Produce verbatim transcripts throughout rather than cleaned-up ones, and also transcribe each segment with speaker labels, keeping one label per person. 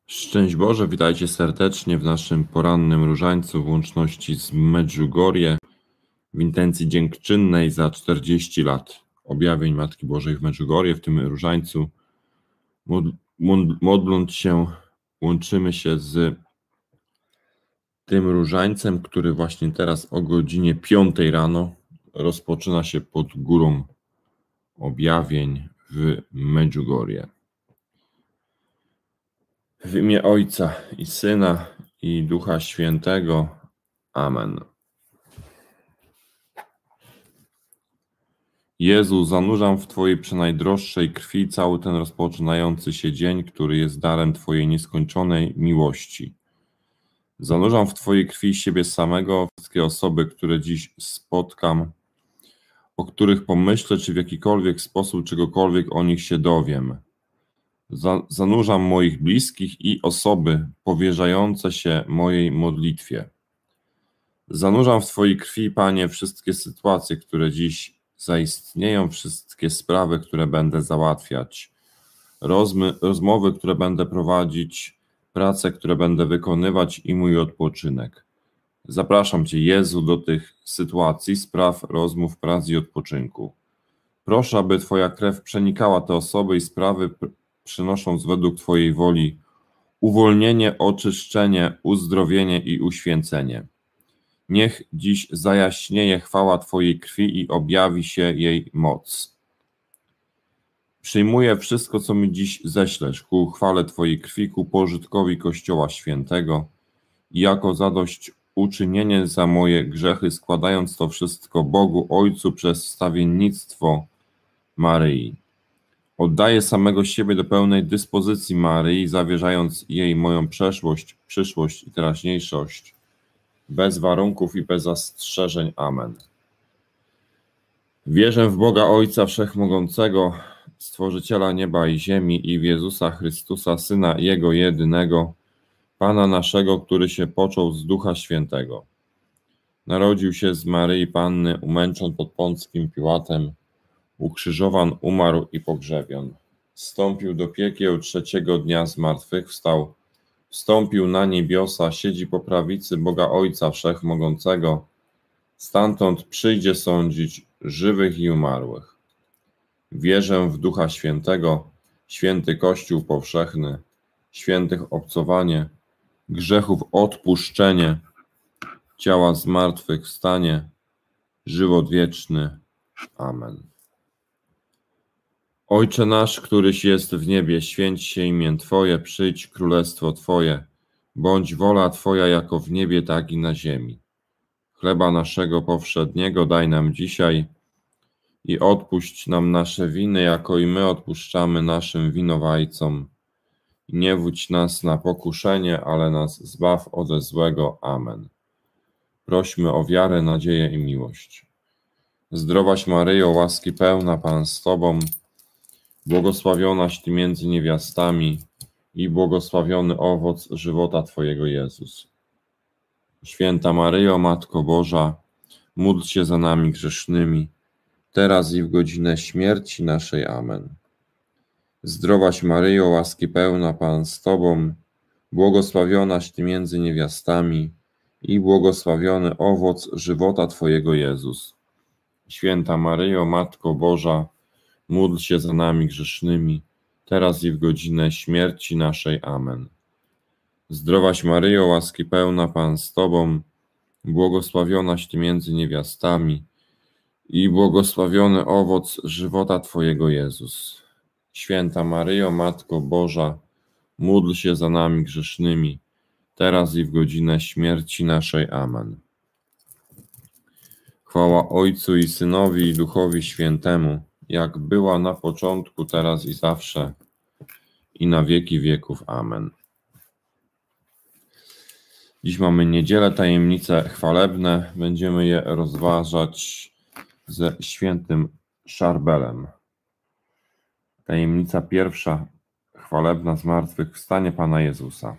Speaker 1: Szczęść Boże, witajcie serdecznie w naszym porannym różańcu w łączności z Medjugorje w intencji dziękczynnej za czterdzieści lat objawień Matki Bożej w Medjugorje. W tym różańcu modl, modląc się, łączymy się z tym różańcem, który właśnie teraz o godzinie piątej rano rozpoczyna się pod górą objawień w Medjugorje. W imię Ojca i Syna i Ducha Świętego. Amen. Jezu, zanurzam w Twojej przenajdroższej krwi cały ten rozpoczynający się dzień, który jest darem Twojej nieskończonej miłości. Zanurzam w Twojej krwi siebie samego, wszystkie osoby, które dziś spotkam, o których pomyślę, czy w jakikolwiek sposób czegokolwiek o nich się dowiem. Zanurzam moich bliskich i osoby powierzające się mojej modlitwie. Zanurzam w Twojej krwi, Panie, wszystkie sytuacje, które dziś zaistnieją, wszystkie sprawy, które będę załatwiać, rozmy, rozmowy, które będę prowadzić, prace, które będę wykonywać i mój odpoczynek. Zapraszam Cię, Jezu, do tych sytuacji, spraw, rozmów, prac i odpoczynku. Proszę, aby Twoja krew przenikała te osoby i sprawy, przynosząc według Twojej woli uwolnienie, oczyszczenie, uzdrowienie i uświęcenie. Niech dziś zajaśnieje chwała Twojej krwi i objawi się jej moc. Przyjmuję wszystko, co mi dziś ześlesz, ku chwale Twojej krwi, ku pożytkowi Kościoła Świętego i jako zadośćuczynienie za moje grzechy, składając to wszystko Bogu Ojcu przez wstawiennictwo Maryi. Oddaję samego siebie do pełnej dyspozycji Maryi, zawierzając jej moją przeszłość, przyszłość i teraźniejszość, bez warunków i bez zastrzeżeń. Amen. Wierzę w Boga Ojca Wszechmogącego, Stworzyciela nieba i ziemi, i w Jezusa Chrystusa, Syna Jego jedynego, Pana naszego, który się począł z Ducha Świętego. Narodził się z Maryi Panny, umęczon pod Pąckim Piłatem, ukrzyżowan, umarł i pogrzebion. Wstąpił do piekieł, trzeciego dnia zmartwychwstał, wstąpił na niebiosa, siedzi po prawicy Boga Ojca Wszechmogącego, stamtąd przyjdzie sądzić żywych i umarłych. Wierzę w Ducha Świętego, święty Kościół powszechny, świętych obcowanie, grzechów odpuszczenie, ciała zmartwychwstanie, żywot wieczny. Amen. Ojcze nasz, któryś jest w niebie, święć się imię Twoje, przyjdź królestwo Twoje, bądź wola Twoja jako w niebie, tak i na ziemi. Chleba naszego powszedniego daj nam dzisiaj i odpuść nam nasze winy, jako i my odpuszczamy naszym winowajcom. I nie wódź nas na pokuszenie, ale nas zbaw ode złego. Amen. Prośmy o wiarę, nadzieję i miłość. Zdrowaś Maryjo, łaski pełna, Pan z Tobą, błogosławionaś Ty między niewiastami i błogosławiony owoc żywota Twojego, Jezus. Święta Maryjo, Matko Boża, módl się za nami grzesznymi, teraz i w godzinę śmierci naszej. Amen. Zdrowaś Maryjo, łaski pełna, Pan z Tobą, błogosławionaś Ty między niewiastami i błogosławiony owoc żywota Twojego, Jezus. Święta Maryjo, Matko Boża, módl się za nami grzesznymi, teraz i w godzinę śmierci naszej. Amen. Zdrowaś Maryjo, łaski pełna, Pan z Tobą, błogosławionaś Ty między niewiastami i błogosławiony owoc żywota Twojego, Jezus. Święta Maryjo, Matko Boża, módl się za nami grzesznymi, teraz i w godzinę śmierci naszej. Amen. Chwała Ojcu i Synowi i Duchowi Świętemu, jak była na początku, teraz i zawsze, i na wieki wieków. Amen. Dziś mamy niedzielę, tajemnice chwalebne. Będziemy je rozważać ze świętym Szarbelem. Tajemnica pierwsza, chwalebna, zmartwychwstanie Pana Jezusa.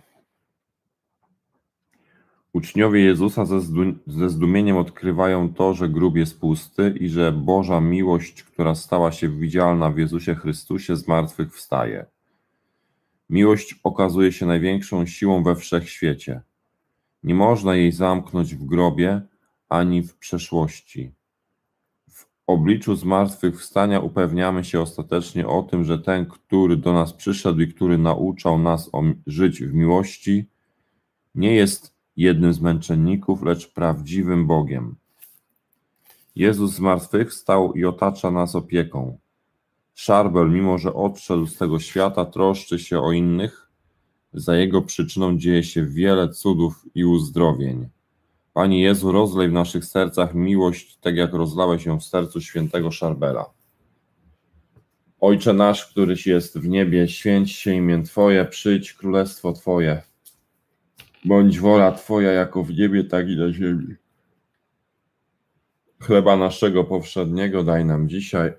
Speaker 1: Uczniowie Jezusa ze, zdu- ze zdumieniem odkrywają to, że grób jest pusty i że Boża miłość, która stała się widzialna w Jezusie Chrystusie, zmartwychwstaje. Miłość okazuje się największą siłą we wszechświecie. Nie można jej zamknąć w grobie ani w przeszłości. W obliczu zmartwychwstania upewniamy się ostatecznie o tym, że ten, który do nas przyszedł i który nauczał nas o żyć w miłości, nie jest jednym z męczenników, lecz prawdziwym Bogiem. Jezus zmartwychwstał i otacza nas opieką. Szarbel, mimo że odszedł z tego świata, troszczy się o innych. Za jego przyczyną dzieje się wiele cudów i uzdrowień. Panie Jezu, rozlej w naszych sercach miłość, tak jak rozlałeś ją w sercu świętego Szarbela. Ojcze nasz, któryś jest w niebie, święć się imię Twoje, przyjdź królestwo Twoje. Bądź wola Twoja jako w niebie, tak i na ziemi. Chleba naszego powszedniego daj nam dzisiaj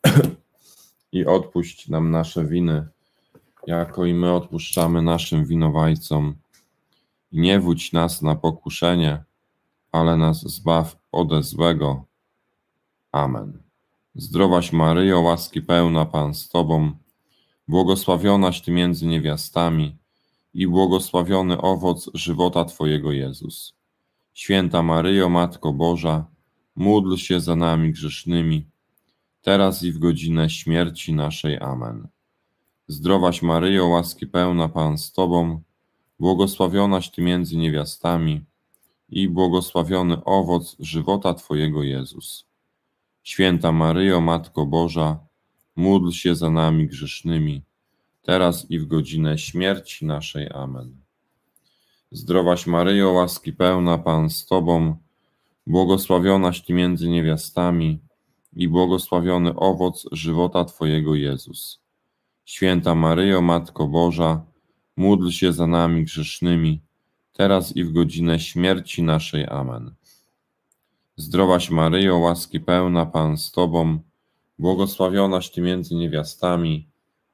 Speaker 1: i odpuść nam nasze winy, jako i my odpuszczamy naszym winowajcom. I nie wódź nas na pokuszenie, ale nas zbaw ode złego. Amen. Zdrowaś Maryjo, łaski pełna, Pan z Tobą, błogosławionaś Ty między niewiastami i błogosławiony owoc żywota Twojego Jezus. Święta Maryjo, Matko Boża, módl się za nami grzesznymi, teraz i w godzinę śmierci naszej. Amen. Zdrowaś Maryjo, łaski pełna, Pan z Tobą, błogosławionaś Ty między niewiastami i błogosławiony owoc żywota Twojego Jezus. Święta Maryjo, Matko Boża, módl się za nami grzesznymi, teraz i w godzinę śmierci naszej. Amen. Zdrowaś Maryjo, łaski pełna, Pan z Tobą, błogosławionaś Ty między niewiastami i błogosławiony owoc żywota Twojego Jezus. Święta Maryjo, Matko Boża, módl się za nami grzesznymi, teraz i w godzinę śmierci naszej. Amen. Zdrowaś Maryjo, łaski pełna, Pan z Tobą, błogosławionaś Ty między niewiastami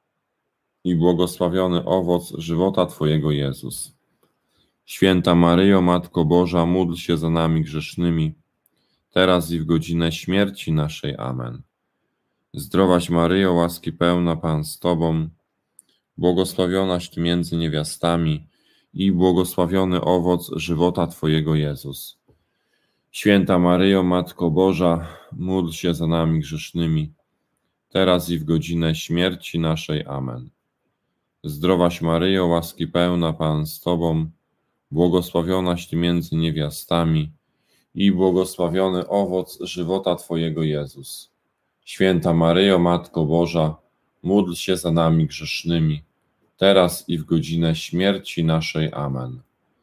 Speaker 1: i błogosławiony owoc żywota Twojego Jezus. Święta Maryjo, Matko Boża, módl się za nami grzesznymi, teraz i w godzinę śmierci naszej. Amen. Zdrowaś Maryjo, łaski pełna, Pan z Tobą, błogosławionaś Ty między niewiastami i błogosławiony owoc żywota Twojego Jezus. Święta Maryjo, Matko Boża, módl się za nami grzesznymi, teraz i w godzinę śmierci naszej. Amen. Zdrowaś Maryjo, łaski pełna, Pan z Tobą, błogosławionaś Ty między niewiastami i błogosławiony owoc żywota Twojego Jezus. Święta Maryjo, Matko Boża, módl się za nami grzesznymi, teraz i w godzinę śmierci naszej. Amen.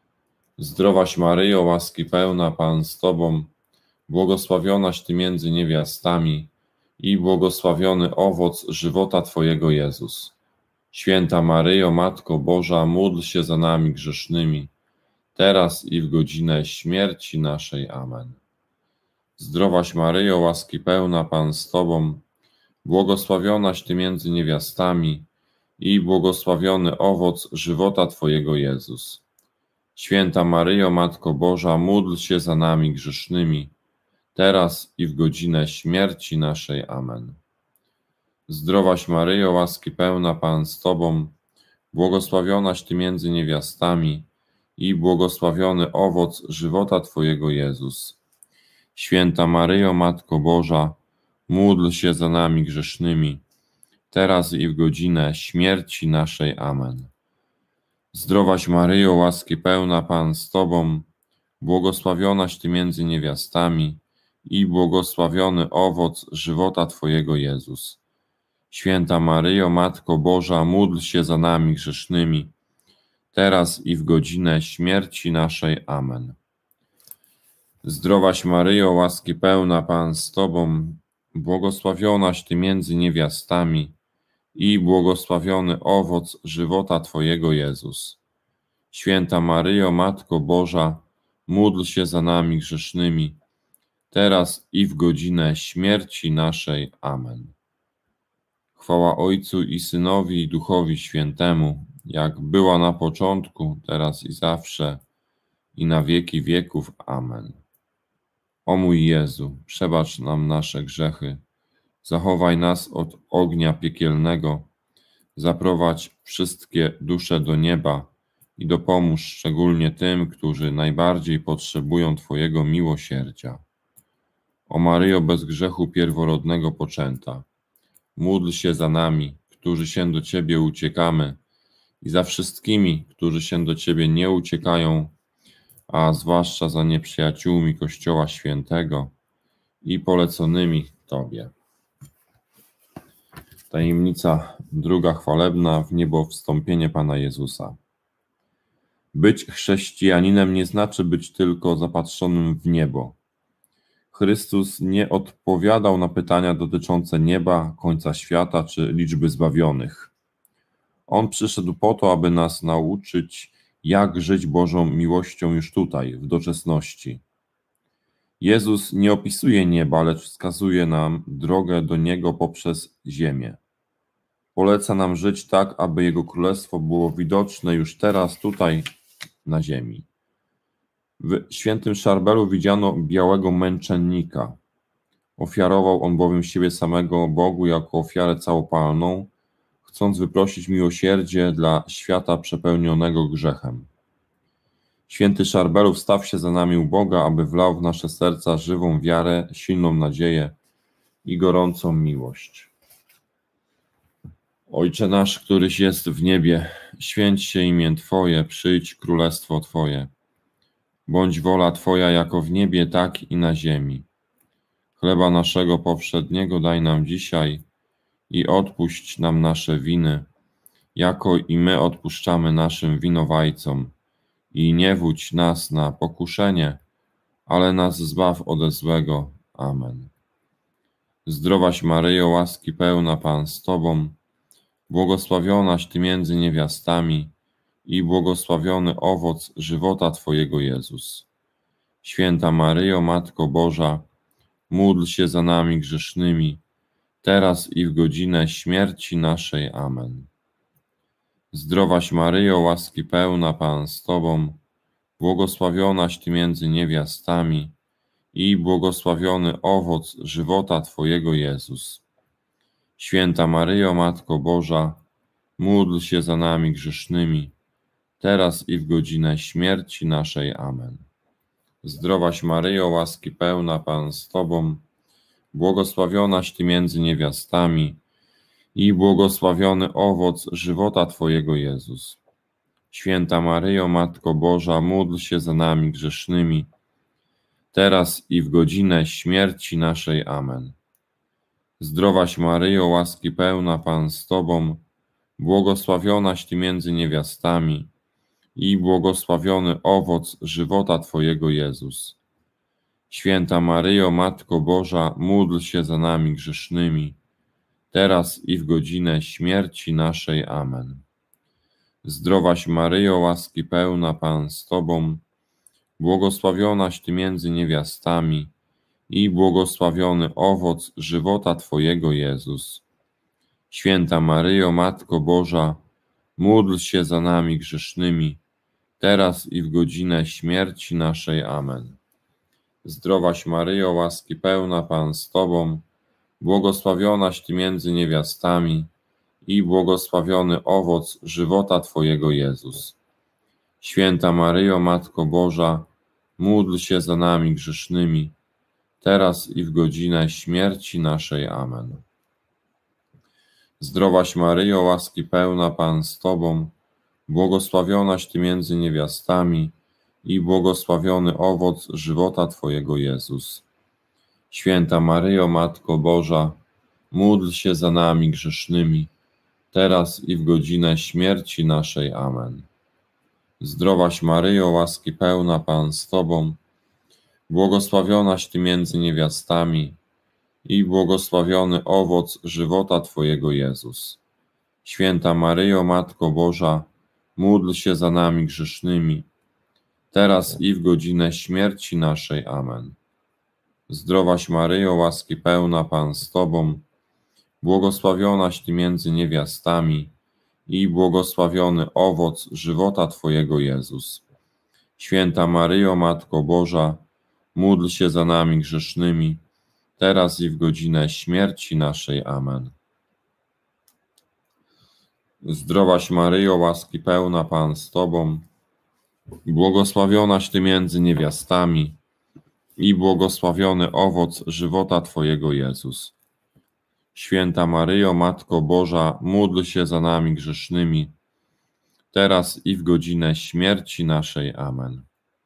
Speaker 1: Zdrowaś Maryjo, łaski pełna, Pan z Tobą, błogosławionaś Ty między niewiastami i błogosławiony owoc żywota Twojego Jezus. Święta Maryjo, Matko Boża, módl się za nami grzesznymi, teraz i w godzinę śmierci naszej. Amen. Zdrowaś Maryjo, łaski pełna, Pan z Tobą, błogosławionaś Ty między niewiastami i błogosławiony owoc żywota Twojego Jezus. Święta Maryjo, Matko Boża, módl się za nami grzesznymi, teraz i w godzinę śmierci naszej. Amen. Zdrowaś Maryjo, łaski pełna, Pan z Tobą, błogosławionaś Ty między niewiastami i błogosławiony owoc żywota Twojego Jezus. Święta Maryjo, Matko Boża, módl się za nami grzesznymi, teraz i w godzinę śmierci naszej. Amen. Zdrowaś Maryjo, łaski pełna, Pan z Tobą, błogosławionaś Ty między niewiastami i błogosławiony owoc żywota Twojego Jezus. Święta Maryjo, Matko Boża, módl się za nami grzesznymi, teraz i w godzinę śmierci naszej. Amen. Zdrowaś Maryjo, łaski pełna, Pan z Tobą, błogosławionaś Ty między niewiastami i błogosławiony owoc żywota Twojego Jezus. Święta Maryjo, Matko Boża, módl się za nami grzesznymi, teraz i w godzinę śmierci naszej. Amen. Chwała Ojcu i Synowi i Duchowi Świętemu, jak była na początku, teraz i zawsze, i na wieki wieków. Amen. O mój Jezu, przebacz nam nasze grzechy, zachowaj nas od ognia piekielnego, Zaprowadź wszystkie dusze do nieba i dopomóż szczególnie tym, którzy najbardziej potrzebują Twojego miłosierdzia. O Maryjo bez grzechu pierworodnego poczęta, módl się za nami, którzy się do Ciebie uciekamy, i za wszystkimi, którzy się do Ciebie nie uciekają, a zwłaszcza za nieprzyjaciółmi Kościoła Świętego i poleconymi Tobie. Tajemnica druga chwalebna, w niebo wstąpienie Pana Jezusa. Być chrześcijaninem nie znaczy być tylko zapatrzonym w niebo. Chrystus nie odpowiadał na pytania dotyczące nieba, końca świata czy liczby zbawionych. On przyszedł po to, aby nas nauczyć, jak żyć Bożą miłością już tutaj, w doczesności. Jezus nie opisuje nieba, lecz wskazuje nam drogę do Niego poprzez ziemię. Poleca nam żyć tak, aby Jego Królestwo było widoczne już teraz, tutaj, na ziemi. W świętym Szarbelu widziano białego męczennika. Ofiarował on bowiem siebie samego Bogu jako ofiarę całopalną, chcąc wyprosić miłosierdzie dla świata przepełnionego grzechem. Święty Szarbelu, wstaw się za nami u Boga, aby wlał w nasze serca żywą wiarę, silną nadzieję i gorącą miłość. Ojcze nasz, któryś jest w niebie, święć się imię Twoje, przyjdź królestwo Twoje. Bądź wola Twoja jako w niebie, tak i na ziemi. Chleba naszego powszedniego daj nam dzisiaj i odpuść nam nasze winy, jako i my odpuszczamy naszym winowajcom. I nie wódź nas na pokuszenie, ale nas zbaw ode złego. Amen. Zdrowaś Maryjo, łaski pełna, Pan z Tobą, błogosławionaś Ty między niewiastami i błogosławiony owoc żywota Twojego Jezus. Święta Maryjo, Matko Boża, módl się za nami grzesznymi, teraz i w godzinę śmierci naszej. Amen. Zdrowaś Maryjo, łaski pełna, Pan z Tobą, błogosławionaś Ty między niewiastami i błogosławiony owoc żywota Twojego Jezus. Święta Maryjo, Matko Boża, módl się za nami grzesznymi, teraz i w godzinę śmierci naszej. Amen. Zdrowaś Maryjo, łaski pełna, Pan z Tobą, błogosławionaś Ty między niewiastami i błogosławiony owoc żywota Twojego Jezus. Święta Maryjo, Matko Boża, módl się za nami grzesznymi, teraz i w godzinę śmierci naszej. Amen. Zdrowaś Maryjo, łaski pełna, Pan z Tobą, błogosławionaś Ty między niewiastami i błogosławiony owoc żywota Twojego Jezus. Święta Maryjo, Matko Boża, módl się za nami grzesznymi, teraz i w godzinę śmierci naszej. Amen. Zdrowaś Maryjo, łaski pełna, Pan z Tobą, błogosławionaś Ty między niewiastami i błogosławiony owoc żywota Twojego Jezus. Święta Maryjo, Matko Boża, módl się za nami grzesznymi, teraz i w godzinę śmierci naszej. Amen. Zdrowaś Maryjo, łaski pełna, Pan z Tobą, błogosławionaś Ty między niewiastami i błogosławiony owoc żywota Twojego Jezus. Święta Maryjo, Matko Boża, módl się za nami grzesznymi, teraz i w godzinę śmierci naszej. Amen. Zdrowaś Maryjo, łaski pełna, Pan z Tobą, błogosławionaś Ty między niewiastami i błogosławiony owoc żywota Twojego Jezus. Święta Maryjo, Matko Boża, módl się za nami grzesznymi, teraz i w godzinę śmierci naszej. Amen. Zdrowaś Maryjo, łaski pełna, Pan z Tobą, błogosławionaś Ty między niewiastami i błogosławiony owoc żywota Twojego Jezus. Święta Maryjo, Matko Boża, módl się za nami grzesznymi, teraz i w godzinę śmierci naszej. Amen. Zdrowaś Maryjo, łaski pełna, Pan z Tobą, błogosławionaś Ty między niewiastami i błogosławiony owoc żywota Twojego Jezus. Święta Maryjo, Matko Boża, módl się za nami grzesznymi, teraz i w godzinę śmierci naszej. Amen. Zdrowaś Maryjo, łaski pełna, Pan z Tobą, błogosławionaś Ty między niewiastami i błogosławiony owoc żywota Twojego, Jezus. Święta Maryjo, Matko Boża, módl się za nami grzesznymi, teraz i w godzinę śmierci naszej. Amen.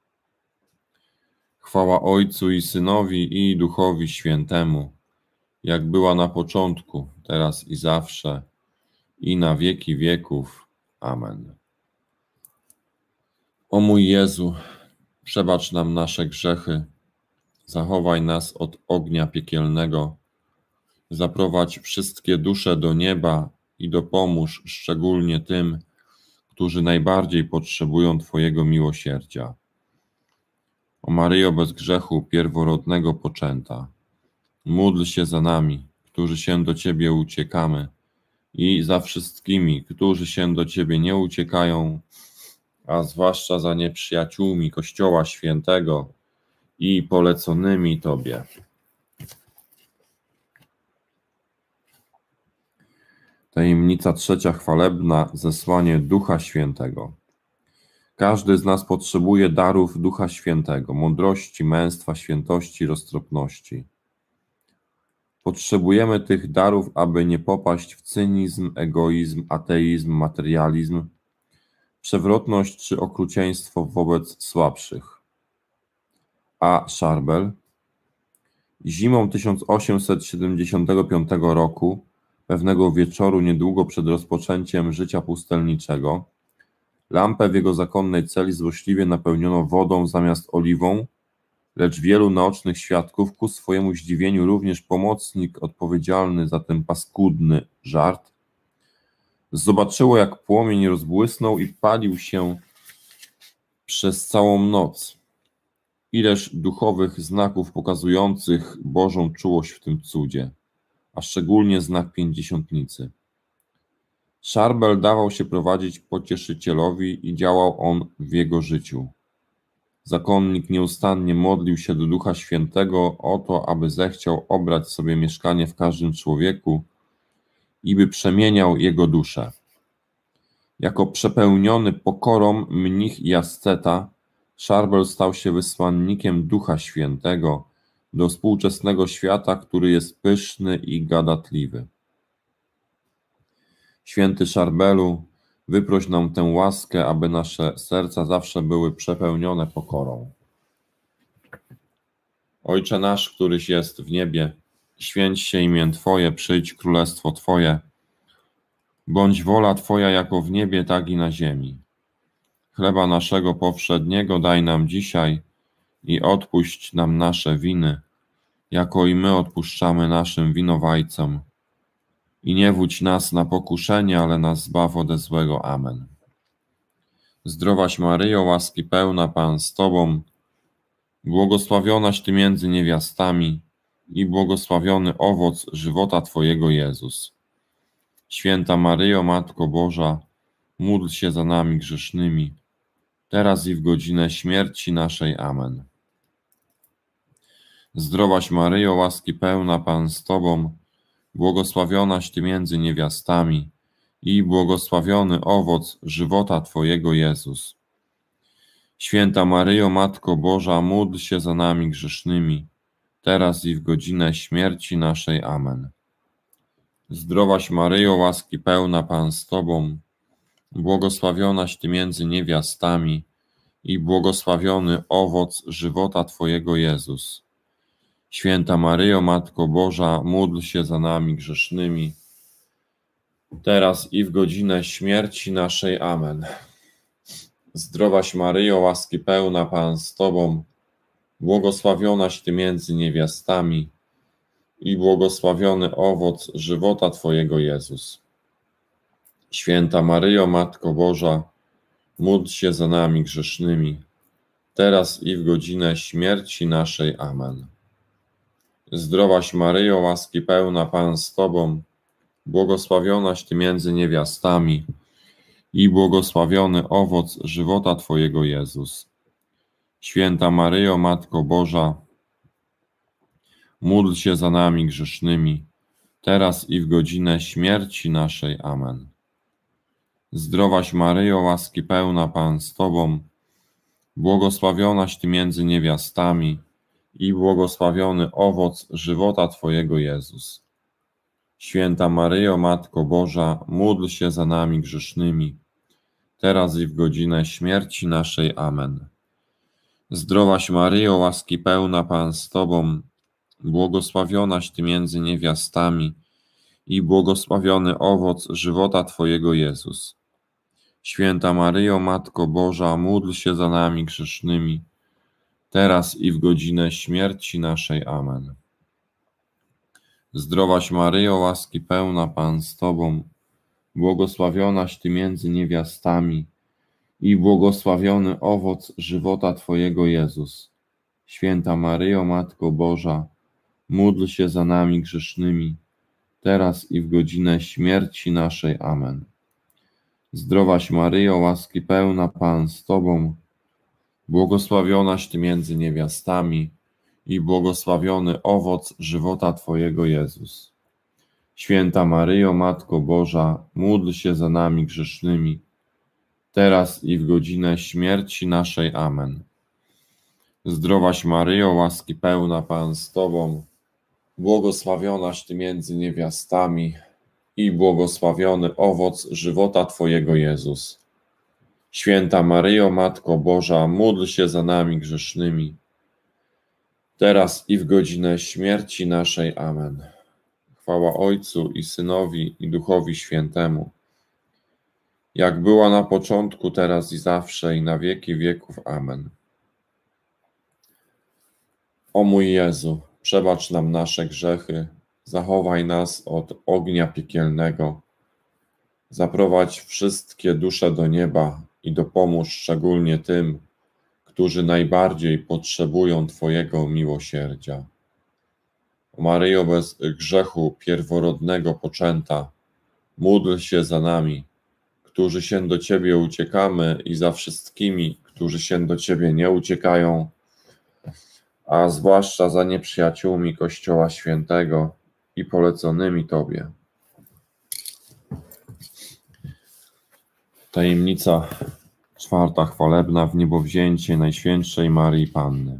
Speaker 1: Chwała Ojcu i Synowi i Duchowi Świętemu, jak była na początku, teraz i zawsze, i na wieki wieków. Amen. O mój Jezu, przebacz nam nasze grzechy, zachowaj nas od ognia piekielnego, zaprowadź wszystkie dusze do nieba i dopomóż szczególnie tym, którzy najbardziej potrzebują Twojego miłosierdzia. O Maryjo bez grzechu pierworodnego poczęta, módl się za nami, którzy się do Ciebie uciekamy, i za wszystkimi, którzy się do Ciebie nie uciekają, a zwłaszcza za nieprzyjaciółmi Kościoła Świętego i poleconymi Tobie. Tajemnica trzecia chwalebna, zesłanie Ducha Świętego. Każdy z nas potrzebuje darów Ducha Świętego, mądrości, męstwa, świętości, roztropności. Potrzebujemy tych darów, aby nie popaść w cynizm, egoizm, ateizm, materializm, przewrotność czy okrucieństwo wobec słabszych. A. Charbel. Zimą tysiąc osiemset siedemdziesiątego piątego roku, pewnego wieczoru niedługo przed rozpoczęciem życia pustelniczego, lampę w jego zakonnej celi złośliwie napełniono wodą zamiast oliwą, lecz wielu naocznych świadków, ku swojemu zdziwieniu również pomocnik odpowiedzialny za ten paskudny żart, zobaczyło, jak płomień rozbłysnął i palił się przez całą noc. Ileż duchowych znaków pokazujących Bożą czułość w tym cudzie, a szczególnie znak pięćdziesiątnicy. Charbel dawał się prowadzić Pocieszycielowi i działał on w jego życiu. Zakonnik nieustannie modlił się do Ducha Świętego o to, aby zechciał obrać sobie mieszkanie w każdym człowieku i by przemieniał jego duszę. Jako przepełniony pokorą mnich i asceta, Charbel stał się wysłannikiem Ducha Świętego do współczesnego świata, który jest pyszny i gadatliwy. Święty Charbelu, wyproś nam tę łaskę, aby nasze serca zawsze były przepełnione pokorą. Ojcze nasz, któryś jest w niebie, święć się imię Twoje, przyjdź królestwo Twoje. Bądź wola Twoja jako w niebie, tak i na ziemi. Chleba naszego powszedniego daj nam dzisiaj i odpuść nam nasze winy, jako i my odpuszczamy naszym winowajcom. I nie wódź nas na pokuszenie, ale nas zbaw ode złego. Amen. Zdrowaś Maryjo, łaski pełna, Pan z Tobą, błogosławionaś Ty między niewiastami i błogosławiony owoc żywota Twojego, Jezus. Święta Maryjo, Matko Boża, módl się za nami grzesznymi, teraz i w godzinę śmierci naszej. Amen. Zdrowaś Maryjo, łaski pełna, Pan z Tobą, błogosławionaś Ty między niewiastami i błogosławiony owoc żywota Twojego, Jezus. Święta Maryjo, Matko Boża, módl się za nami grzesznymi, teraz i w godzinę śmierci naszej. Amen. Zdrowaś Maryjo, łaski pełna, Pan z Tobą, błogosławionaś Ty między niewiastami i błogosławiony owoc żywota Twojego, Jezus. Święta Maryjo, Matko Boża, módl się za nami grzesznymi, teraz i w godzinę śmierci naszej. Amen. Zdrowaś Maryjo, łaski pełna, Pan z Tobą, błogosławionaś Ty między niewiastami i błogosławiony owoc żywota Twojego, Jezus. Święta Maryjo, Matko Boża, módl się za nami grzesznymi, teraz i w godzinę śmierci naszej. Amen. Zdrowaś Maryjo, łaski pełna, Pan z Tobą, błogosławionaś Ty między niewiastami i błogosławiony owoc żywota Twojego, Jezus. Święta Maryjo, Matko Boża, módl się za nami grzesznymi, teraz i w godzinę śmierci naszej. Amen. Zdrowaś Maryjo, łaski pełna, Pan z Tobą, błogosławionaś Ty między niewiastami i błogosławiony owoc żywota Twojego, Jezus. Święta Maryjo, Matko Boża, módl się za nami grzesznymi, teraz i w godzinę śmierci naszej. Amen. Zdrowaś Maryjo, łaski pełna, Pan z Tobą, błogosławionaś Ty między niewiastami i błogosławiony owoc żywota Twojego, Jezus. Święta Maryjo, Matko Boża, módl się za nami grzesznymi, teraz i w godzinę śmierci naszej. Amen. Zdrowaś Maryjo, łaski pełna, Pan z Tobą, błogosławionaś Ty między niewiastami i błogosławiony owoc żywota Twojego, Jezus. Święta Maryjo, Matko Boża, módl się za nami grzesznymi, teraz i w godzinę śmierci naszej. Amen. Zdrowaś Maryjo, łaski pełna, Pan z Tobą, błogosławionaś Ty między niewiastami i błogosławiony owoc żywota Twojego, Jezus. Święta Maryjo, Matko Boża, módl się za nami grzesznymi, teraz i w godzinę śmierci naszej. Amen. Zdrowaś Maryjo, łaski pełna, Pan z Tobą, błogosławionaś Ty między niewiastami i błogosławiony owoc żywota Twojego, Jezus. Święta Maryjo, Matko Boża, módl się za nami grzesznymi, teraz i w godzinę śmierci naszej. Amen. Chwała Ojcu i Synowi i Duchowi Świętemu, jak była na początku, teraz i zawsze, i na wieki wieków. Amen. O mój Jezu, przebacz nam nasze grzechy, zachowaj nas od ognia piekielnego, zaprowadź wszystkie dusze do nieba i dopomóż szczególnie tym, którzy najbardziej potrzebują Twojego miłosierdzia. O Maryjo, bez grzechu pierworodnego poczęta, módl się za nami, którzy się do Ciebie uciekamy, i za wszystkimi, którzy się do Ciebie nie uciekają, a zwłaszcza za nieprzyjaciółmi Kościoła Świętego i poleconymi Tobie. Tajemnica czwarta chwalebna, wniebowzięcie Najświętszej Maryi Panny.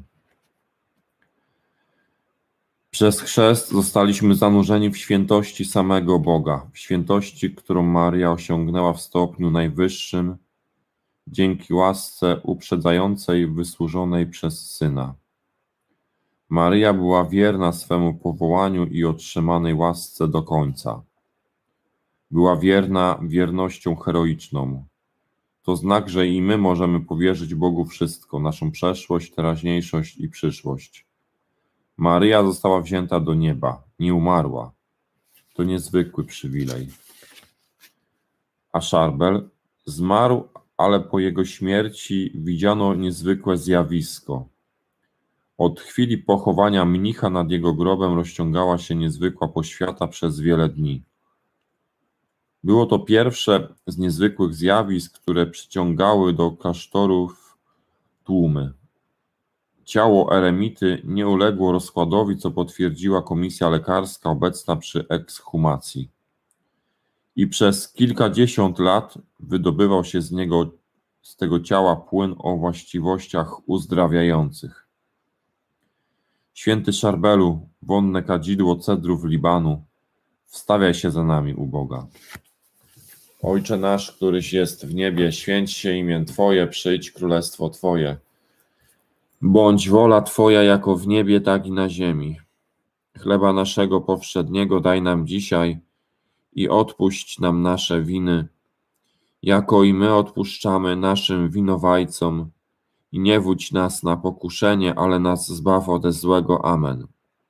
Speaker 1: Przez chrzest zostaliśmy zanurzeni w świętości samego Boga, w świętości, którą Maria osiągnęła w stopniu najwyższym dzięki łasce uprzedzającej wysłużonej przez Syna. Maryja była wierna swemu powołaniu i otrzymanej łasce do końca. Była wierna wiernością heroiczną. To znak, że i my możemy powierzyć Bogu wszystko, naszą przeszłość, teraźniejszość i przyszłość. Maryja została wzięta do nieba, nie umarła. To niezwykły przywilej. A Szarbel zmarł, ale po jego śmierci widziano niezwykłe zjawisko. Od chwili pochowania mnicha nad jego grobem rozciągała się niezwykła poświata przez wiele dni. Było to pierwsze z niezwykłych zjawisk, które przyciągały do klasztorów tłumy. Ciało eremity nie uległo rozkładowi, co potwierdziła komisja lekarska obecna przy ekshumacji. I przez kilkadziesiąt lat wydobywał się z niego, z tego ciała płyn o właściwościach uzdrawiających. Święty Szarbelu, wonne kadzidło cedrów Libanu, wstawiaj się za nami u Boga. Ojcze nasz, któryś jest w niebie, święć się imię Twoje, przyjdź królestwo Twoje. Bądź wola Twoja jako w niebie, tak i na ziemi. Chleba naszego powszedniego daj nam dzisiaj i odpuść nam nasze winy, jako i my odpuszczamy naszym winowajcom. I nie wódź nas na pokuszenie, ale nas zbaw ode złego. Amen.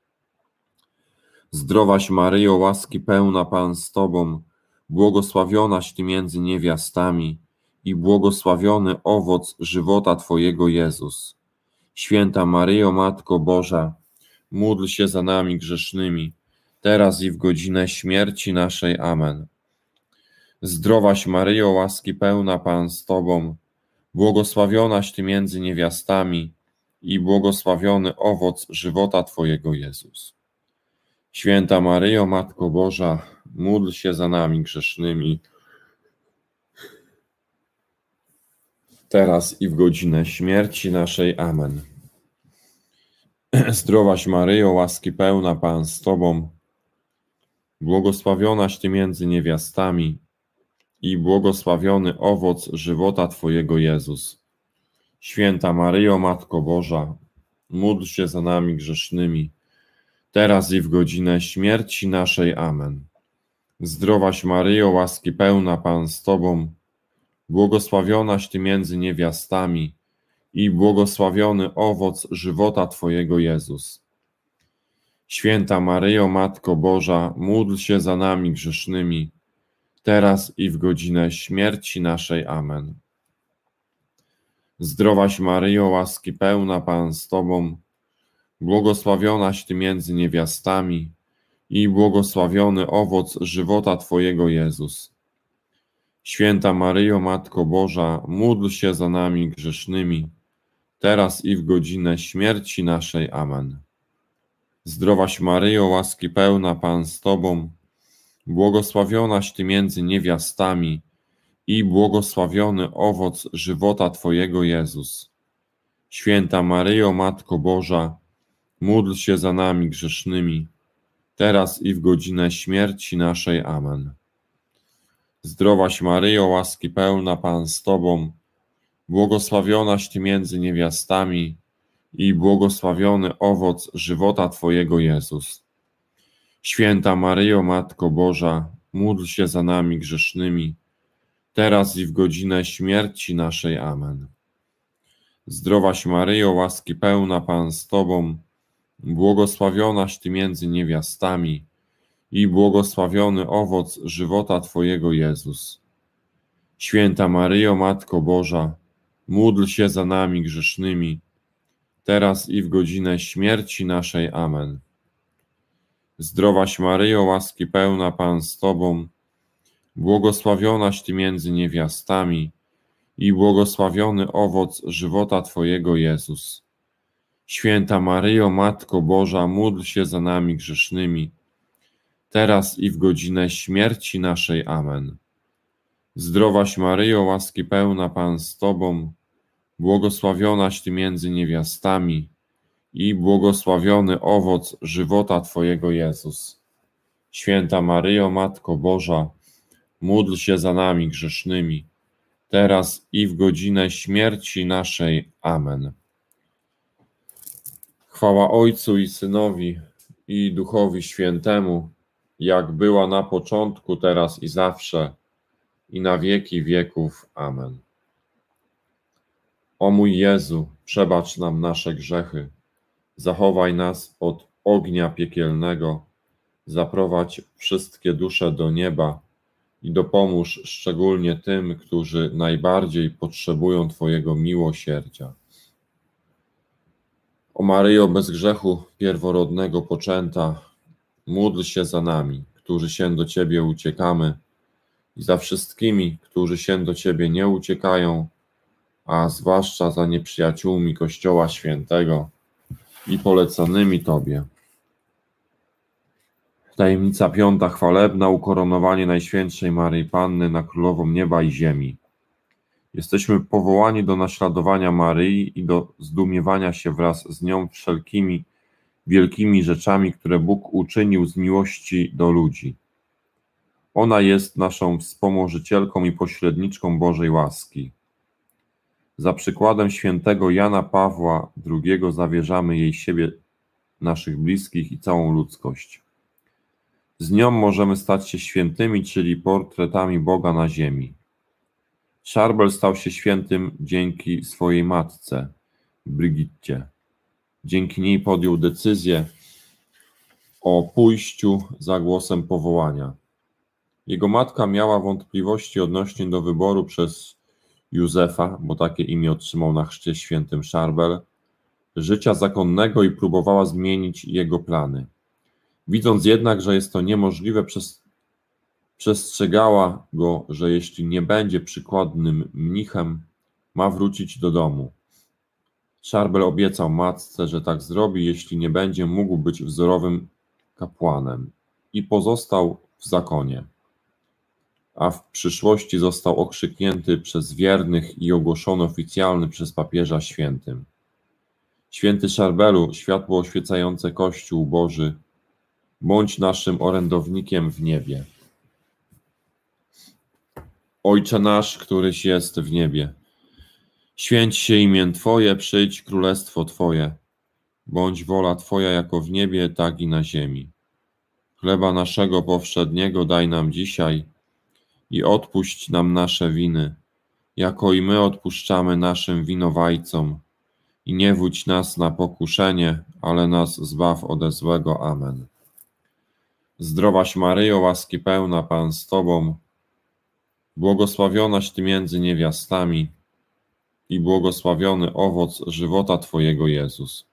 Speaker 1: Zdrowaś Maryjo, łaski pełna, Pan z Tobą, błogosławionaś Ty między niewiastami i błogosławiony owoc żywota Twojego, Jezus. Święta Maryjo, Matko Boża, módl się za nami grzesznymi, teraz i w godzinę śmierci naszej. Amen. Zdrowaś Maryjo, łaski pełna, Pan z Tobą, błogosławionaś Ty między niewiastami i błogosławiony owoc żywota Twojego, Jezus. Święta Maryjo, Matko Boża, módl się za nami grzesznymi, teraz i w godzinę śmierci naszej. Amen. Zdrowaś Maryjo, łaski pełna, Pan z Tobą, błogosławionaś Ty między niewiastami i błogosławiony owoc żywota Twojego, Jezus. Święta Maryjo, Matko Boża, módl się za nami grzesznymi, teraz i w godzinę śmierci naszej. Amen. Zdrowaś Maryjo, łaski pełna, Pan z Tobą, błogosławionaś Ty między niewiastami i błogosławiony owoc żywota Twojego, Jezus. Święta Maryjo, Matko Boża, módl się za nami grzesznymi, teraz i w godzinę śmierci naszej. Amen. Zdrowaś Maryjo, łaski pełna, Pan z Tobą, błogosławionaś Ty między niewiastami i błogosławiony owoc żywota Twojego, Jezus. Święta Maryjo, Matko Boża, módl się za nami grzesznymi, teraz i w godzinę śmierci naszej. Amen. Zdrowaś Maryjo, łaski pełna, Pan z Tobą, błogosławionaś Ty między niewiastami i błogosławiony owoc żywota Twojego, Jezus. Święta Maryjo, Matko Boża, módl się za nami grzesznymi, teraz i w godzinę śmierci naszej. Amen. Zdrowaś Maryjo, łaski pełna, Pan z Tobą, błogosławionaś Ty między niewiastami i błogosławiony owoc żywota Twojego, Jezus. Święta Maryjo, Matko Boża, módl się za nami grzesznymi, teraz i w godzinę śmierci naszej. Amen. Zdrowaś Maryjo, łaski pełna, Pan z Tobą, błogosławionaś Ty między niewiastami i błogosławiony owoc żywota Twojego, Jezus. Święta Maryjo, Matko Boża, módl się za nami grzesznymi, teraz i w godzinę śmierci naszej. Amen. Zdrowaś Maryjo, łaski pełna, Pan z Tobą, błogosławionaś Ty między niewiastami i błogosławiony owoc żywota Twojego, Jezus. Święta Maryjo, Matko Boża, módl się za nami grzesznymi, teraz i w godzinę śmierci naszej. Amen. Zdrowaś Maryjo, łaski pełna, Pan z Tobą, błogosławionaś Ty między niewiastami i błogosławiony owoc żywota Twojego, Jezus. Święta Maryjo, Matko Boża, módl się za nami grzesznymi, teraz i w godzinę śmierci naszej. Amen. Chwała Ojcu i Synowi, i Duchowi Świętemu, jak była na początku, teraz i zawsze, i na wieki wieków. Amen. O mój Jezu, przebacz nam nasze grzechy, zachowaj nas od ognia piekielnego, zaprowadź wszystkie dusze do nieba i dopomóż szczególnie tym, którzy najbardziej potrzebują Twojego miłosierdzia. O Maryjo, bez grzechu pierworodnego poczęta, módl się za nami, którzy się do Ciebie uciekamy, i za wszystkimi, którzy się do Ciebie nie uciekają, a zwłaszcza za nieprzyjaciółmi Kościoła Świętego i poleconymi Tobie. Tajemnica piąta, chwalebna, ukoronowanie Najświętszej Maryi Panny na Królową Nieba i Ziemi. Jesteśmy powołani do naśladowania Maryi i do zdumiewania się wraz z nią wszelkimi wielkimi rzeczami, które Bóg uczynił z miłości do ludzi. Ona jest naszą wspomożycielką i pośredniczką Bożej łaski. Za przykładem świętego Jana Pawła drugiego zawierzamy jej siebie, naszych bliskich i całą ludzkość. Z nią możemy stać się świętymi, czyli portretami Boga na ziemi. Szarbel stał się świętym dzięki swojej matce, Brygitcie. Dzięki niej podjął decyzję o pójściu za głosem powołania. Jego matka miała wątpliwości odnośnie do wyboru przez Józefa, bo takie imię otrzymał na chrzcie świętym Szarbel, życia zakonnego i próbowała zmienić jego plany. Widząc jednak, że jest to niemożliwe, przestrzegała go, że jeśli nie będzie przykładnym mnichem, ma wrócić do domu. Szarbel obiecał matce, że tak zrobi, jeśli nie będzie mógł być wzorowym kapłanem, i pozostał w zakonie. a w przyszłości został okrzyknięty przez wiernych i ogłoszony oficjalny przez papieża świętym. Święty Szarbelu, światło oświecające Kościół Boży, bądź naszym orędownikiem w niebie. Ojcze nasz, któryś jest w niebie, święć się imię Twoje, przyjdź królestwo Twoje, bądź wola Twoja jako w niebie, tak i na ziemi. Chleba naszego powszedniego daj nam dzisiaj i odpuść nam nasze winy, jako i my odpuszczamy naszym winowajcom. I nie wódź nas na pokuszenie, ale nas zbaw ode złego. Amen. Zdrowaś Maryjo, łaski pełna, Pan z Tobą, błogosławionaś Ty między niewiastami i błogosławiony owoc żywota Twojego, Jezus.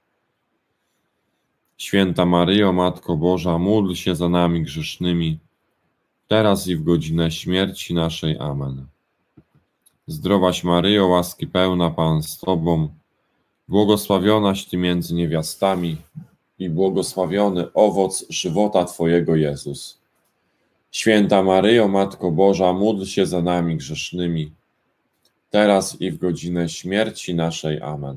Speaker 1: Święta Maryjo, Matko Boża, módl się za nami grzesznymi, teraz i w godzinę śmierci naszej. Amen. Zdrowaś Maryjo, łaski pełna, Pan z Tobą, błogosławionaś Ty między niewiastami i błogosławiony owoc żywota Twojego, Jezus. Święta Maryjo, Matko Boża, módl się za nami grzesznymi, teraz i w godzinę śmierci naszej. Amen.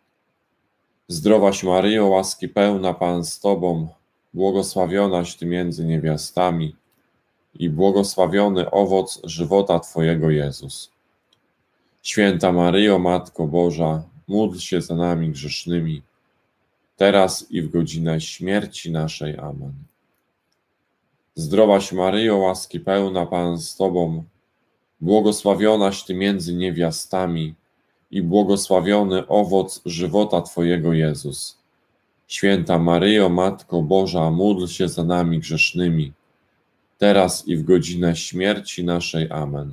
Speaker 1: Zdrowaś Maryjo, łaski pełna, Pan z Tobą, błogosławionaś Ty między niewiastami i błogosławiony owoc żywota Twojego, Jezus. Święta Maryjo, Matko Boża, módl się za nami grzesznymi, teraz i w godzinę śmierci naszej. Amen. Zdrowaś Maryjo, łaski pełna, Pan z Tobą, błogosławionaś Ty między niewiastami i błogosławiony owoc żywota Twojego, Jezus. Święta Maryjo, Matko Boża, módl się za nami grzesznymi, teraz i w godzinę śmierci naszej. Amen.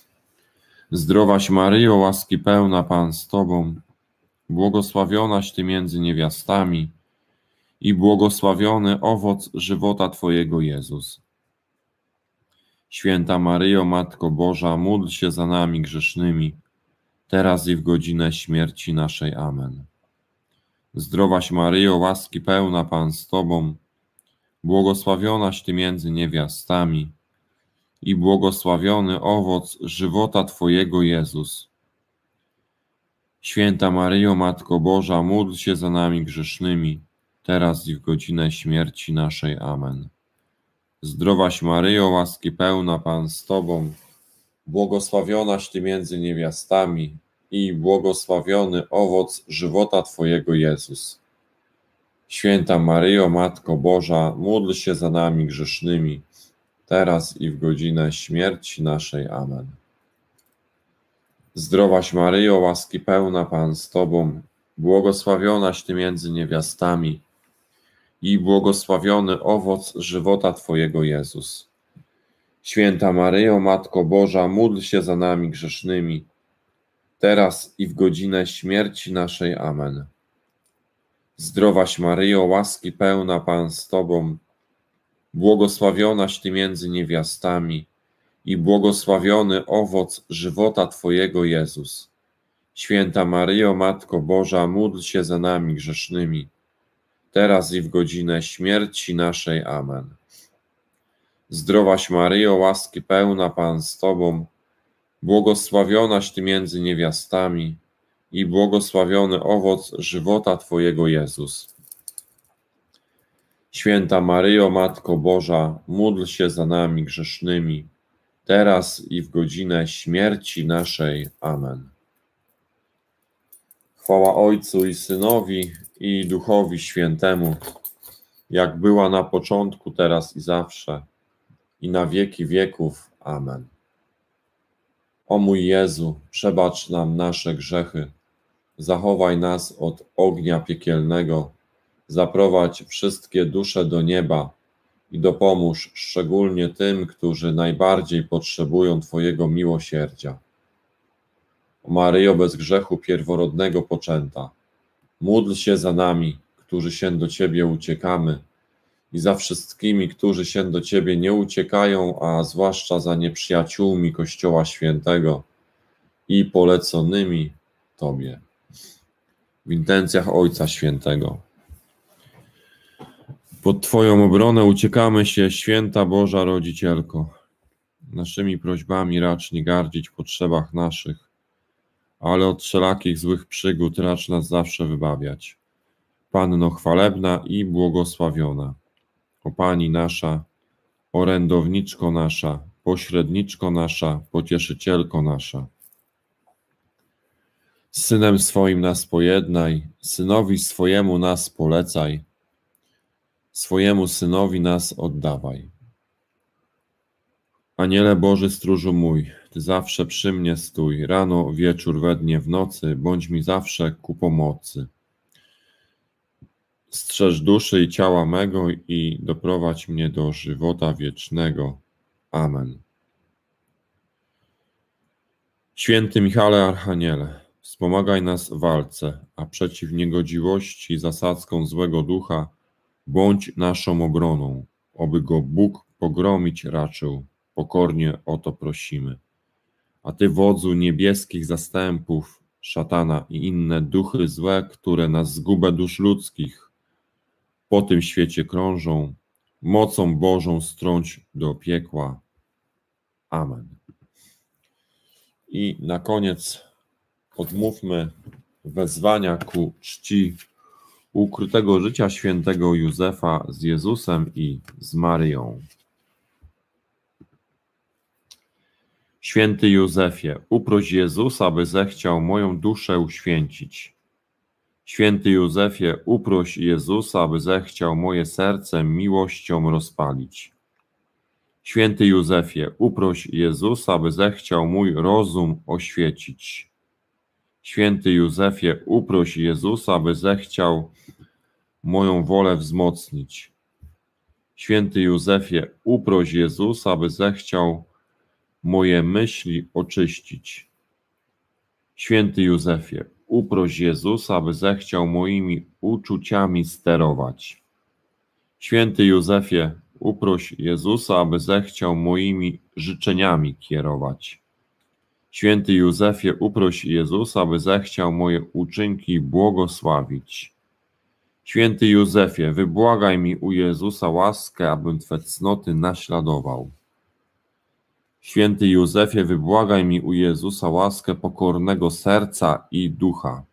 Speaker 1: Zdrowaś Maryjo, łaski pełna, Pan z Tobą, błogosławionaś Ty między niewiastami i błogosławiony owoc żywota Twojego, Jezus. Święta Maryjo, Matko Boża, módl się za nami grzesznymi, teraz i w godzinę śmierci naszej. Amen. Zdrowaś Maryjo, łaski pełna, Pan z Tobą, błogosławionaś Ty między niewiastami i błogosławiony owoc żywota Twojego, Jezus. Święta Maryjo, Matko Boża, módl się za nami grzesznymi, teraz i w godzinę śmierci naszej. Amen. Zdrowaś Maryjo, łaski pełna, Pan z Tobą, błogosławionaś Ty między niewiastami i błogosławiony owoc żywota Twojego, Jezus. Święta Maryjo, Matko Boża, módl się za nami grzesznymi, teraz i w godzinę śmierci naszej. Amen. Zdrowaś Maryjo, łaski pełna, Pan z Tobą, błogosławionaś Ty między niewiastami i błogosławiony owoc żywota Twojego, Jezus. Święta Maryjo, Matko Boża, módl się za nami grzesznymi, teraz i w godzinę śmierci naszej. Amen. Zdrowaś Maryjo, łaski pełna, Pan z Tobą, błogosławionaś Ty między niewiastami i błogosławiony owoc żywota Twojego, Jezus. Święta Maryjo, Matko Boża, módl się za nami grzesznymi, teraz i w godzinę śmierci naszej. Amen. Zdrowaś Maryjo, łaski pełna, Pan z Tobą, błogosławionaś Ty między niewiastami i błogosławiony owoc żywota Twojego, Jezus. Święta Maryjo, Matko Boża, módl się za nami grzesznymi, teraz i w godzinę śmierci naszej. Amen. Chwała Ojcu i Synowi i Duchowi Świętemu, jak była na początku, teraz i zawsze, i na wieki wieków. Amen. O mój Jezu, przebacz nam nasze grzechy, zachowaj nas od ognia piekielnego, zaprowadź wszystkie dusze do nieba i dopomóż szczególnie tym, którzy najbardziej potrzebują Twojego miłosierdzia. O Maryjo, bez grzechu pierworodnego poczęta, módl się za nami, którzy się do Ciebie uciekamy, i za wszystkimi, którzy się do Ciebie nie uciekają, a zwłaszcza za nieprzyjaciółmi Kościoła Świętego i poleconymi Tobie. W intencjach Ojca Świętego. Pod Twoją obronę uciekamy się, Święta Boża Rodzicielko. naszymi prośbami racz nie gardzić w potrzebach naszych, ale od wszelakich złych przygód racz nas zawsze wybawiać. Panno chwalebna i błogosławiona, o Pani nasza, orędowniczko nasza, pośredniczko nasza, pocieszycielko nasza. Z Synem swoim nas pojednaj, Synowi swojemu nas polecaj, swojemu Synowi nas oddawaj. Aniele Boży stróżu mój, Ty zawsze przy mnie stój, rano, wieczór, we dnie, w nocy, bądź mi zawsze ku pomocy. Strzeż duszy i ciała mego i doprowadź mnie do żywota wiecznego. Amen. Święty Michale Archaniele, wspomagaj nas w walce, a przeciw niegodziwości zasadzką złego ducha bądź naszą obroną, oby go Bóg pogromić raczył. Pokornie o to prosimy. A Ty, wodzu niebieskich zastępów, szatana i inne duchy złe, które na zgubę dusz ludzkich po tym świecie krążą, mocą Bożą strąć do piekła. Amen. I na koniec odmówmy wezwania ku czci ukrytego życia świętego Józefa z Jezusem i z Maryją. Święty Józefie, uproś Jezusa, by zechciał moją duszę uświęcić. Święty Józefie, uproś Jezusa, by zechciał moje serce miłością rozpalić. Święty Józefie, uproś Jezusa, by zechciał mój rozum oświecić. Święty Józefie, uproś Jezusa, by zechciał moją wolę wzmocnić. Święty Józefie, uproś Jezusa, by zechciał moje myśli oczyścić. Święty Józefie, uproś Jezusa, by zechciał moimi uczuciami sterować. Święty Józefie, uproś Jezusa, aby zechciał moimi życzeniami kierować. Święty Józefie, uproś Jezusa, aby zechciał moje uczynki błogosławić. Święty Józefie, wybłagaj mi u Jezusa łaskę, abym Twe cnoty naśladował. Święty Józefie, wybłagaj mi u Jezusa łaskę pokornego serca i ducha.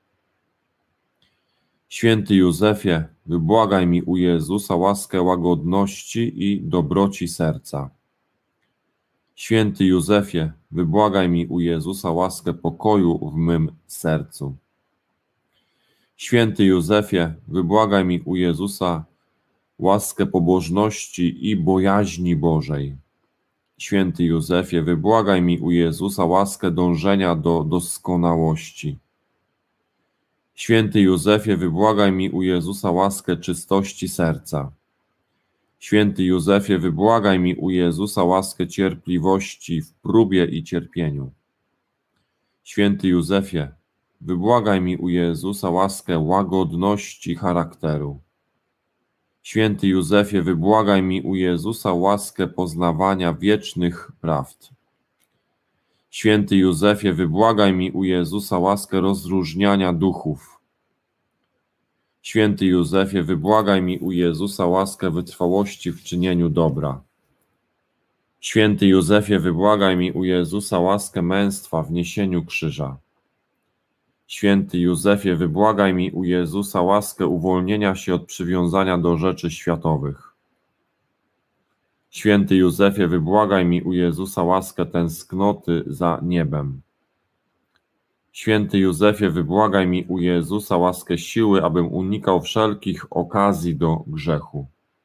Speaker 1: Święty Józefie, wybłagaj mi u Jezusa łaskę łagodności i dobroci serca. Święty Józefie, wybłagaj mi u Jezusa łaskę pokoju w mym sercu. Święty Józefie, wybłagaj mi u Jezusa łaskę pobożności i bojaźni Bożej. Święty Józefie, wybłagaj mi u Jezusa łaskę dążenia do doskonałości. Święty Józefie, wybłagaj mi u Jezusa łaskę czystości serca. Święty Józefie, wybłagaj mi u Jezusa łaskę cierpliwości w próbie i cierpieniu. Święty Józefie, wybłagaj mi u Jezusa łaskę łagodności charakteru. Święty Józefie, wybłagaj mi u Jezusa łaskę poznawania wiecznych prawd. Święty Józefie, wybłagaj mi u Jezusa łaskę rozróżniania duchów. Święty Józefie, wybłagaj mi u Jezusa łaskę wytrwałości w czynieniu dobra. Święty Józefie, wybłagaj mi u Jezusa łaskę męstwa w niesieniu krzyża. Święty Józefie, wybłagaj mi u Jezusa łaskę uwolnienia się od przywiązania do rzeczy światowych. Święty Józefie, wybłagaj mi u Jezusa łaskę tęsknoty za niebem. Święty Józefie, wybłagaj mi u Jezusa łaskę siły, abym unikał wszelkich okazji do grzechu.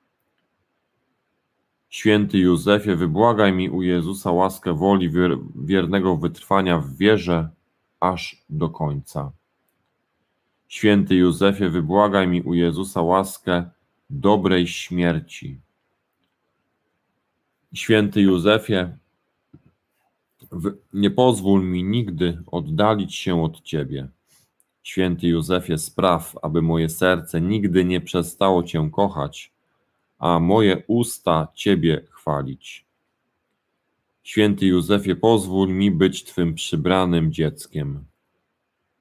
Speaker 1: Święty Józefie, wybłagaj mi u Jezusa łaskę woli wiernego wytrwania w wierze aż do końca. Święty Józefie, wybłagaj mi u Jezusa łaskę dobrej śmierci. Święty Józefie, nie pozwól mi nigdy oddalić się od Ciebie. Święty Józefie, spraw, aby moje serce nigdy nie przestało Cię kochać, a moje usta Ciebie chwalić. Święty Józefie, pozwól mi być Twym przybranym dzieckiem.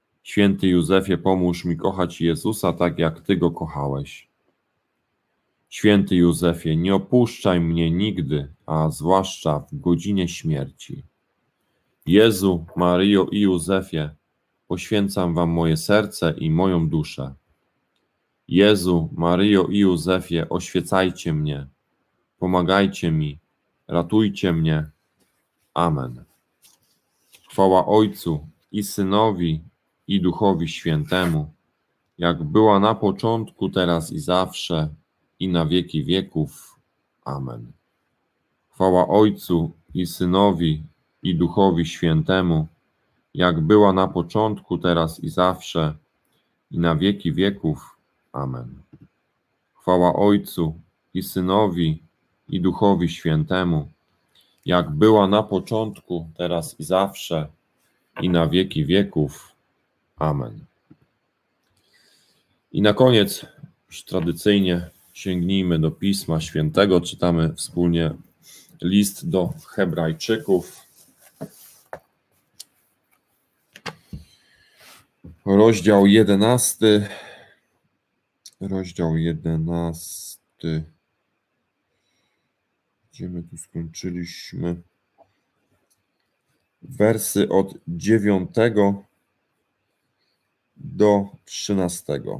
Speaker 1: Święty Józefie, pomóż mi kochać Jezusa tak, jak Ty Go kochałeś. Święty Józefie, nie opuszczaj mnie nigdy, a zwłaszcza w godzinie śmierci. Jezu, Maryjo i Józefie, poświęcam wam moje serce i moją duszę. Jezu, Maryjo i Józefie, oświecajcie mnie, pomagajcie mi, ratujcie mnie. Amen. Chwała Ojcu i Synowi i Duchowi Świętemu, jak była na początku, teraz i zawsze, i na wieki wieków. Amen. Chwała Ojcu i Synowi i Duchowi Świętemu, jak była na początku, teraz i zawsze, i na wieki wieków. Amen. Chwała Ojcu i Synowi i Duchowi Świętemu, jak była na początku, teraz i zawsze, i na wieki wieków. Amen. I na koniec, już tradycyjnie, sięgnijmy do Pisma Świętego. Czytamy wspólnie list do Hebrajczyków, rozdział jedenasty, rozdział jedenasty, gdzie my tu skończyliśmy, wersy od dziewiątego do trzynastego.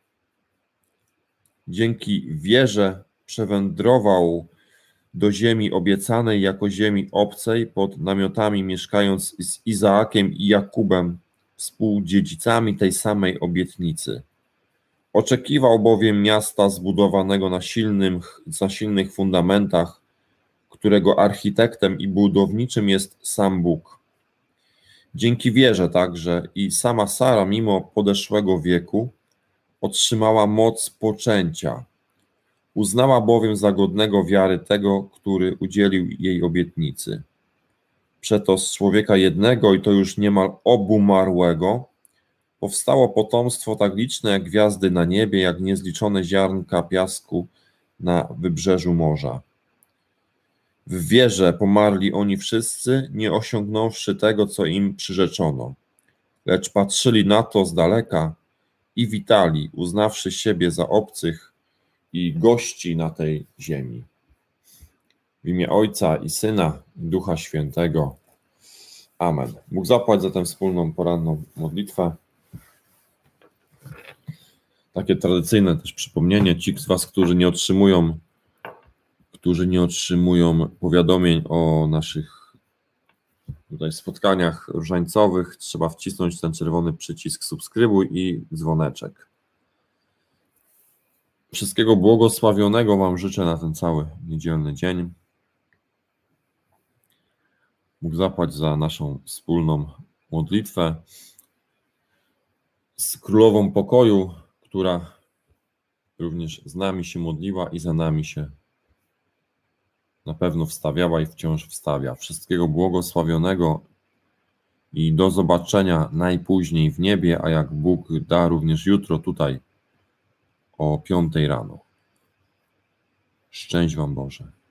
Speaker 1: Dzięki wierze przewędrował do ziemi obiecanej jako ziemi obcej, pod namiotami mieszkając z Izaakiem i Jakubem, współdziedzicami tej samej obietnicy. Oczekiwał bowiem miasta zbudowanego na, silnym, na silnych fundamentach, którego architektem i budowniczym jest sam Bóg. Dzięki wierze także i sama Sara, mimo podeszłego wieku, otrzymała moc poczęcia. Uznała bowiem za godnego wiary tego, który udzielił jej obietnicy. Przeto z człowieka jednego, i to już niemal obumarłego, powstało potomstwo tak liczne jak gwiazdy na niebie, jak niezliczone ziarnka piasku na wybrzeżu morza. W wierze pomarli oni wszyscy, nie osiągnąwszy tego, co im przyrzeczono, lecz patrzyli na to z daleka i witali, uznawszy siebie za obcych i gości na tej ziemi. W imię Ojca i Syna, i Ducha Świętego. Amen. Bóg zapłać za tę wspólną poranną modlitwę. Takie tradycyjne też przypomnienie. Ci z was, którzy nie otrzymują, którzy nie otrzymują powiadomień o naszych tutaj spotkaniach różańcowych, trzeba wcisnąć ten czerwony przycisk subskrybuj i dzwoneczek. Wszystkiego błogosławionego wam życzę na ten cały niedzielny dzień. Bóg zapłać za naszą wspólną modlitwę z Królową Pokoju, która również z nami się modliła i za nami się na pewno wstawiała i wciąż wstawia. Wszystkiego błogosławionego i do zobaczenia najpóźniej w niebie, a jak Bóg da, również jutro tutaj o piątej rano. Szczęść wam Boże.